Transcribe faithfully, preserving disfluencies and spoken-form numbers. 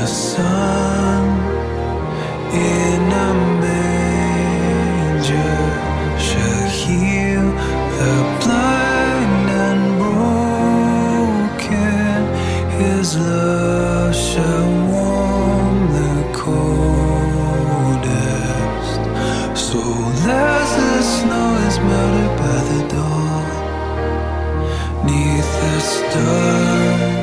the sun in a manger shall heal the blind and broken. His love shall warm the coldest. So as the snow is melted by the dawn, 'neath the stars